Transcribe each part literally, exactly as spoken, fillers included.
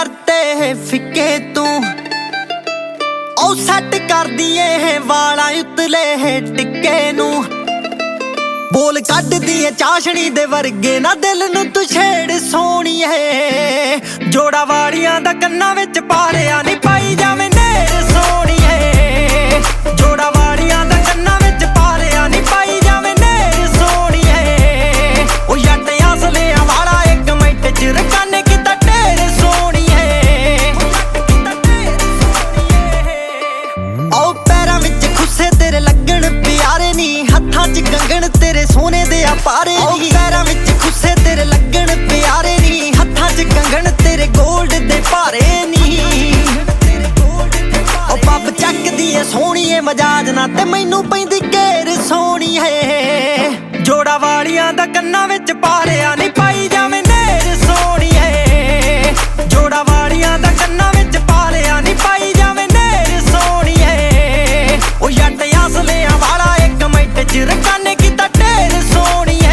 करते फिक्के तू ओ सैट कर दिए वाला उतले टिक्के नू बोल कढ़ दिए चाशनी दे वर्गे ना दिल नू तू छेड़ सोहणीए जोड़ा वालियां दा कन्नां विच पारिया नी पाई जावे नेर सोहणीए जोड़ा वालियां दा कन्नां विच पारिया नी पाई जावे नेर सोहणीए ओ जट असलियां वाला एक मिंट च रकाने किता ढेर सोहणीए ओ पैरां विच खुसे तेरे लगण प्यारे नी हत्थां च कंगण तेरे सोने दे पारे नी पैरां विच खुसे तेरे लगण प्यारे नी हत्थां च कंगण तेरे गोल्ड दे भारे नी ओ पब चकदी ऐ सोहणीए मजाज ना ते मैनू पैंदी घेर सोहणीए जोड़ा वालियां दा कन्नां विच पारिया नी पाई जावे नेर सोहणीए जोड़ा वालियां दा कन्नां विच पारिया नी पाई जावे नेर सोहणीए ओ जट असलियां वाला एक मिंट च रकाने किता ढेर सोहणीए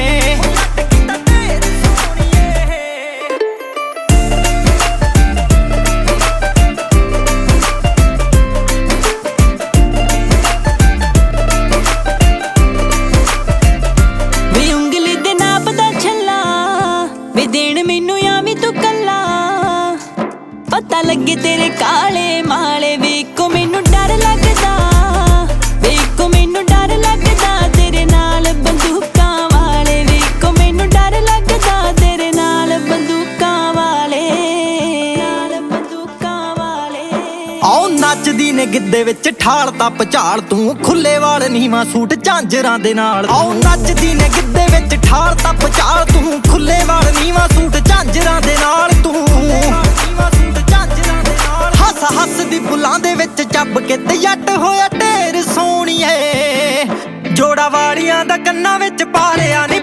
पता लगे तेरे काले माले वेखो मैनू डर लगदा वेखो मैनू डर लगदा तेरे नाल बंदूकां वाले वेखो मैनू डर लगदा तेरे नाल बंदूकां वाले नाल बंदूकां वाले आओ नचदी ने गिद्दे विच ठाल तप झाल तू खुले वाल नीवा सूट झांजरां दे नाल आओ नचदी ने गिद्दे विच ठाल तप झाल तू खुले वाल नीवा सूट झांजरां दे नाल तू हसदी बुलां दे विच ਚੱਬ के ते जट होया ढेर सोहणीए जोड़ा वालियां दा कन्नां विच पारिया